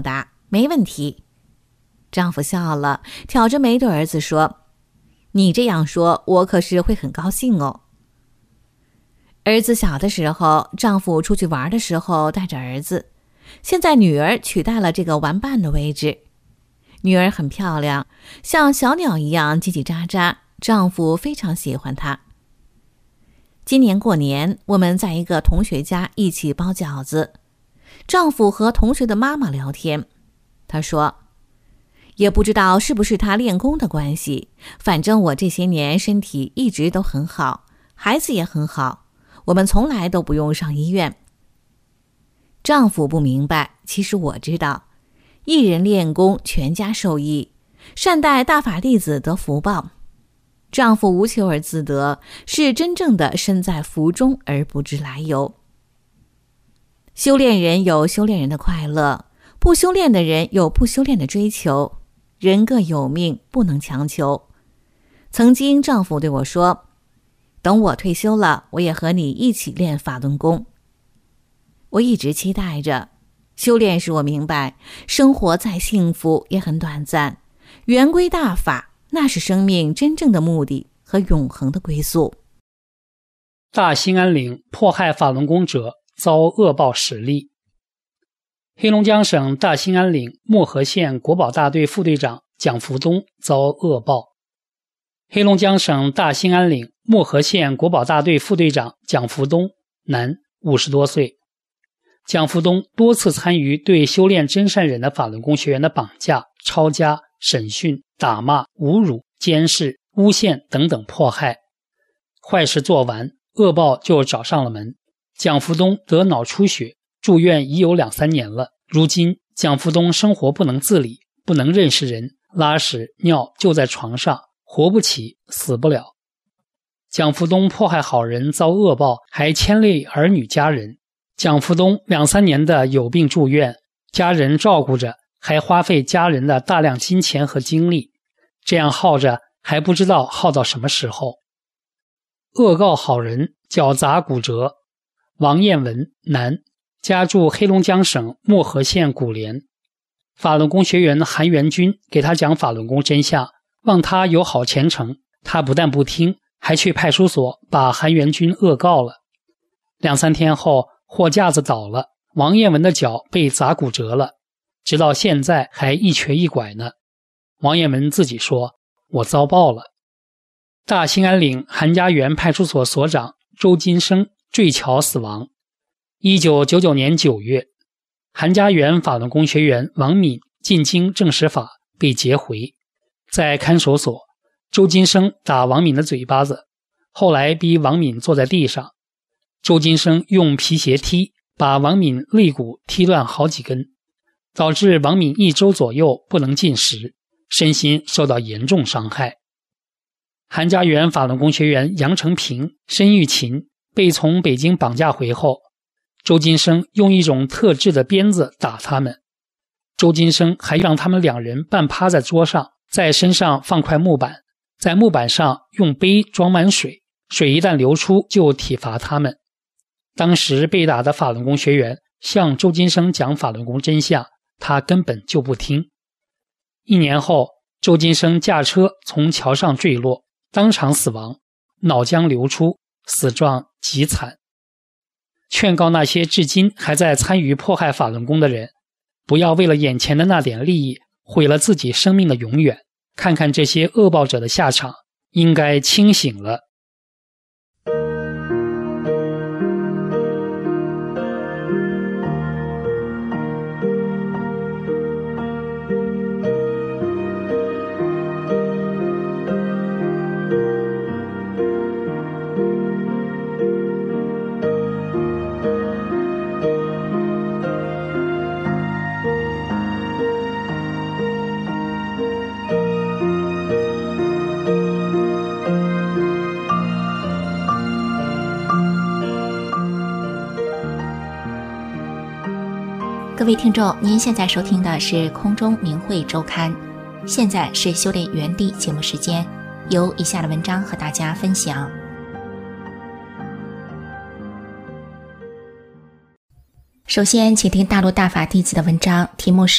没问题。丈夫笑了，挑着眉对儿子说，你这样说，我可是会很高兴哦。儿子小的时候，丈夫出去玩的时候带着儿子，现在女儿取代了这个玩伴的位置。女儿很漂亮，像小鸟一样叽叽喳喳，丈夫非常喜欢她。今年过年，我们在一个同学家一起包饺子，丈夫和同学的妈妈聊天，他说，也不知道是不是他练功的关系，反正我这些年身体一直都很好，孩子也很好，我们从来都不用上医院。丈夫不明白，其实我知道，一人练功，全家受益，善待大法弟子得福报。丈夫无求而自得，是真正的身在福中而不知来由。修炼人有修炼人的快乐，不修炼的人有不修炼的追求，人各有命，不能强求。曾经丈夫对我说，等我退休了，我也和你一起练法轮功。我一直期待着，修炼使我明白，生活再幸福也很短暂，圆归大法，那是生命真正的目的和永恒的归宿。 大兴安岭迫害法轮功者遭恶报实例。黑龙江省大兴安岭漠河县国保大队副队长蒋福东遭恶报。黑龙江省大兴安岭漠河县国保大队副队长蒋福东，男，五十多岁。蒋福东多次参与对修炼真善忍的法轮功学员的绑架、抄家、审讯、打骂、侮辱、监视、诬陷等等迫害。坏事做完，恶报就找上了门。蒋福东得脑出血，住院已有两三年了。如今蒋福东生活不能自理，不能认识人，拉屎尿就在床上，活不起，死不了。蒋福东迫害好人遭恶报，还牵累儿女家人。蒋福东两三年的有病住院，家人照顾着，还花费家人的大量金钱和精力，这样耗着还不知道耗到什么时候。恶告好人脚砸骨折。王彦文，男，家住黑龙江省漠河县古莲。法轮功学员韩元军给他讲法轮功真相，望他有好前程，他不但不听，还去派出所把韩元军恶告了。两三天后，货架子倒了，王彦文的脚被砸骨折了，直到现在还一瘸一拐呢。王彦文自己说，我遭报了。大兴安岭韩家园派出所所长周金生坠桥死亡。一九九九年九月，韩家园法轮功学员王敏进京证实法被劫回，在看守所，周金生打王敏的嘴巴子，后来逼王敏坐在地上，周金生用皮鞋踢，把王敏肋骨踢断好几根，导致王敏一周左右不能进食，身心受到严重伤害。韩家园法轮功学员杨成平、申玉琴被从北京绑架回后，周金生用一种特制的鞭子打他们。周金生还让他们两人半趴在桌上，在身上放块木板，在木板上用杯装满水，水一旦流出就体罚他们。当时被打的法轮功学员向周金生讲法轮功真相，他根本就不听。一年后，周金生驾车从桥上坠落，当场死亡，脑浆流出，死状极惨。劝告那些至今还在参与迫害法轮功的人，不要为了眼前的那点利益毁了自己生命的永远，看看这些恶报者的下场，应该清醒了。 各位听众，您现在收听的是空中明慧周刊，现在是修炼原地节目时间，由以下的文章和大家分享。首先请听大陆大法弟子的文章，题目是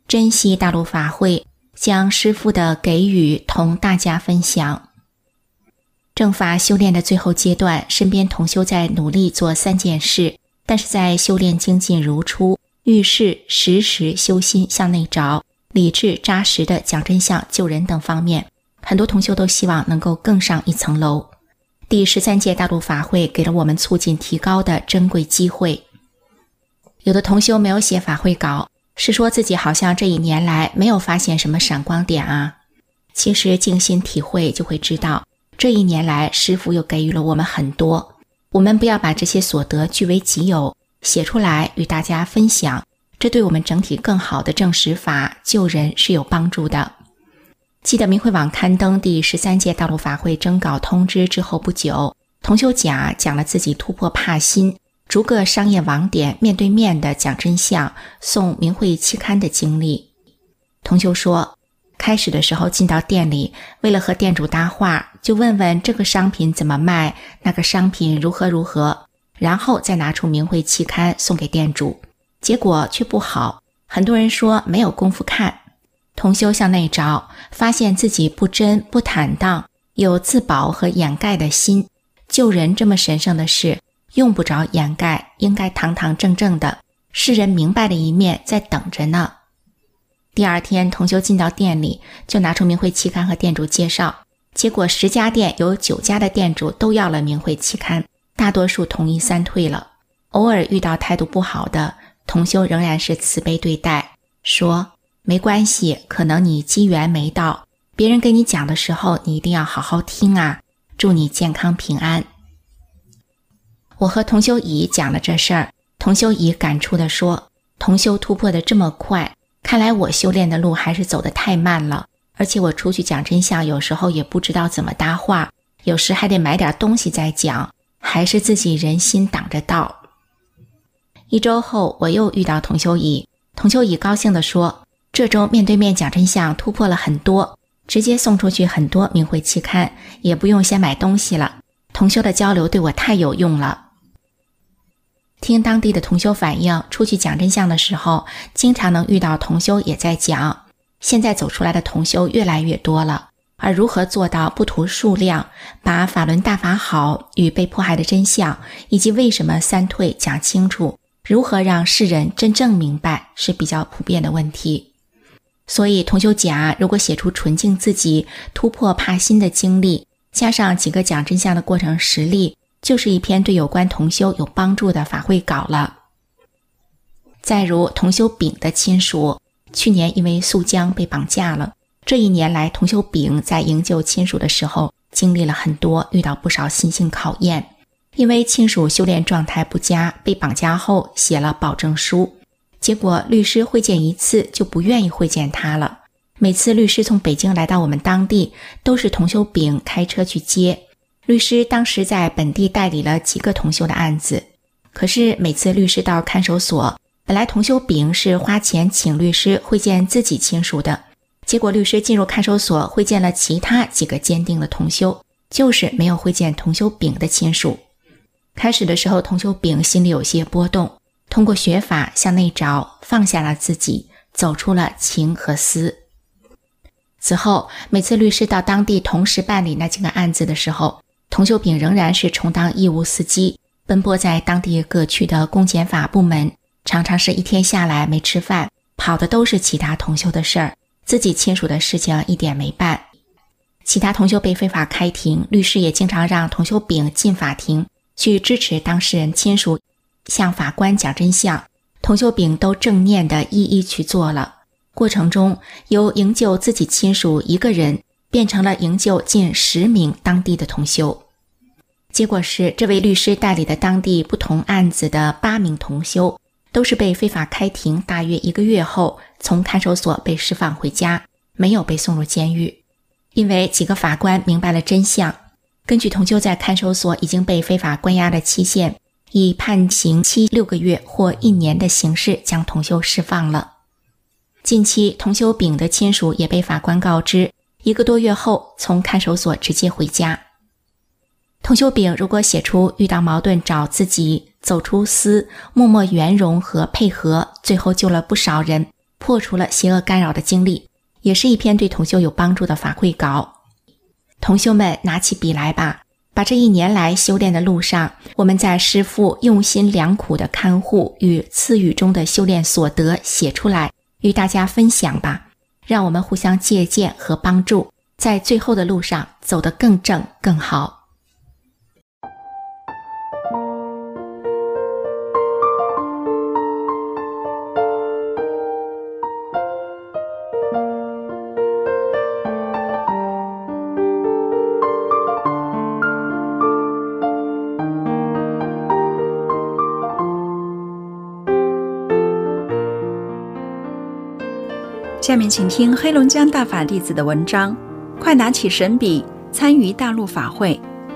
珍惜大陆法会，将师父的给予同大家分享。正法修炼的最后阶段，身边同修在努力做三件事，但是在修炼精进如初、遇事时时修心向内找、理智扎实的讲真相救人等方面，很多同修都希望能够更上一层楼。第十三届大陆法会给了我们促进提高的珍贵机会。有的同修没有写法会稿，是说自己好像这一年来没有发现什么闪光点啊。其实静心体会就会知道，这一年来师父又给予了我们很多，我们不要把这些所得据为己有，写出来与大家分享，这对我们整体更好的证实法救人是有帮助的。记得明慧网刊登第十三届大陆法会征稿通知之后不久，同修甲讲了自己突破怕心，逐个商业网点面对面的讲真相，送明慧期刊的经历。同修说，开始的时候进到店里，为了和店主搭话，就问问这个商品怎么卖，那个商品如何如何，然后再拿出明慧期刊送给店主，结果却不好，很多人说没有功夫看。同修向内找，发现自己不真不坦荡，有自保和掩盖的心，救人这么神圣的事，用不着掩盖，应该堂堂正正的，世人明白的一面在等着呢。第二天同修进到店里，就拿出明慧期刊和店主介绍，结果十家店有九家的店主都要了明慧期刊，大多数统一三退了。偶尔遇到态度不好的，同修仍然是慈悲对待，说没关系，可能你机缘没到，别人跟你讲的时候你一定要好好听啊，祝你健康平安。我和同修乙讲了这事儿，同修乙感触地说，同修突破得这么快，看来我修炼的路还是走得太慢了，而且我出去讲真相有时候也不知道怎么搭话，有时还得买点东西再讲，还是自己人心挡着道。一周后我又遇到同修乙，同修乙高兴地说，这周面对面讲真相突破了很多，直接送出去很多明慧期刊，也不用先买东西了，同修的交流对我太有用了。听当地的同修反映，出去讲真相的时候，经常能遇到同修也在讲，现在走出来的同修越来越多了，而如何做到不图数量，把法轮大法好与被迫害的真相，以及为什么三退讲清楚，如何让世人真正明白，是比较普遍的问题。所以同修甲如果写出纯净自己突破怕心的经历，加上几个讲真相的过程实例，就是一篇对有关同修有帮助的法会稿了。再如同修丙的亲属，去年因为溯江被绑架了，这一年来同修丙在营救亲属的时候经历了很多，遇到不少心性考验。因为亲属修炼状态不佳，被绑架后写了保证书，结果律师会见一次就不愿意会见他了。每次律师从北京来到我们当地，都是同修丙开车去接。律师当时在本地代理了几个同修的案子，可是每次律师到看守所，本来同修丙是花钱请律师会见自己亲属的，结果律师进入看守所会见了其他几个坚定的同修，就是没有会见同修丙的亲属。开始的时候同修丙心里有些波动，通过学法向内找，放下了自己，走出了情和思。此后每次律师到当地同时办理那几个案子的时候，同修丙仍然是充当义务司机，奔波在当地各区的公检法部门，常常是一天下来没吃饭，跑的都是其他同修的事儿，自己亲属的事情一点没办。其他同修被非法开庭，律师也经常让同修丙进法庭去支持当事人亲属向法官讲真相，同修丙都正念地一一去做了。过程中由营救自己亲属一个人变成了营救近十名当地的同修，结果是这位律师代理的当地不同案子的八名同修都是被非法开庭大约一个月后从看守所被释放回家，没有被送入监狱。因为几个法官明白了真相，根据同修在看守所已经被非法关押的期限，以判刑期六个月或一年的形式将同修释放了。近期同修丙的亲属也被法官告知，一个多月后从看守所直接回家。同修丙如果写出遇到矛盾找自己，走出思，默默圆融和配合，最后救了不少人， 破除了邪恶干扰的经历，也是一篇对同修有帮助的法会稿。同修们拿起笔来吧，把这一年来修炼的路上，我们在师父用心良苦的看护与赐予中的修炼所得写出来，与大家分享吧，让我们互相借鉴和帮助，在最后的路上走得更正更好。 下面请听黑龙江大法弟子的文章，快拿起神笔，参与大陆法会。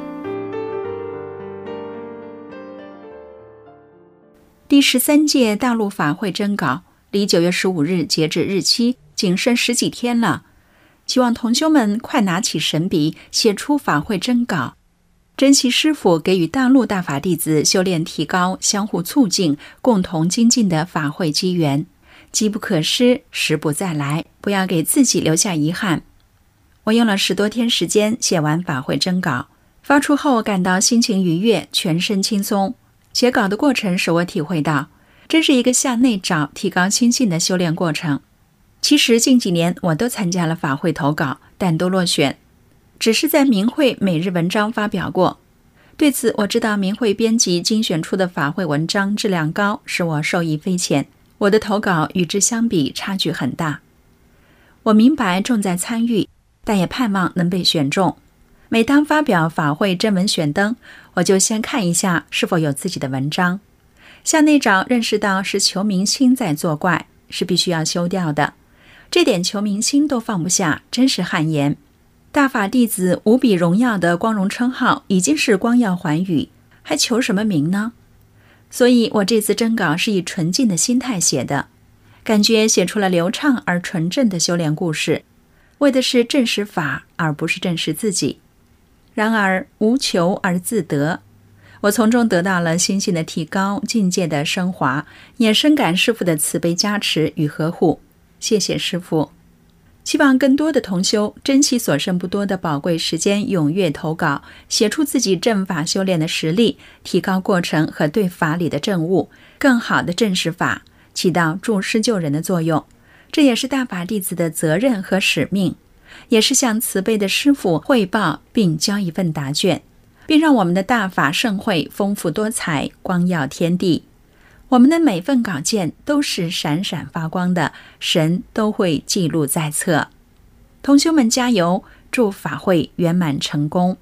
第十三届大陆法会征稿离九月十五日截止日期仅剩十几天了，希望同修们快拿起神笔，写出法会征稿，珍惜师父给予大陆大法弟子修炼提高、相互促进、共同精进的法会机缘。机不可失，时不再来，不要给自己留下遗憾。我用了十多天时间写完法会征稿，发出后感到心情愉悦，全身轻松。写稿的过程使我体会到，真是一个向内找、提高心性的修炼过程。其实近几年我都参加了法会投稿，但都落选，只是在明会每日文章发表过。对此我知道明会编辑精选出的法会文章质量高，使我受益匪浅。我的投稿与之相比差距很大。我明白重在参与，但也盼望能被选中。每当发表法会征文选登，我就先看一下是否有自己的文章。向内找认识到是求名心在作怪，是必须要修掉的。这点求名心都放不下，真是汗颜。大法弟子无比荣耀的光荣称号已经是光耀寰宇，还求什么名呢？所以我这次征稿是以纯净的心态写的，感觉写出了流畅而纯正的修炼故事，为的是证实法，而不是证实自己。然而无求而自得，我从中得到了心性的提高、境界的升华，也深感师父的慈悲加持与呵护。谢谢师父。希望更多的同修珍惜所剩不多的宝贵时间，踊跃投稿，写出自己正法修炼的实力，提高过程和对法理的证悟，更好的证实法，起到助师救人的作用。这也是大法弟子的责任和使命，也是向慈悲的师父汇报并交一份答卷，并让我们的大法盛会丰富多彩，光耀天地。我们的每份稿件都是闪闪发光的，神都会记录在册。同修们加油，祝法会圆满成功。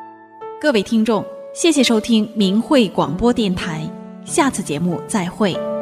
各位听众，谢谢收听明慧广播电台，下次节目再会。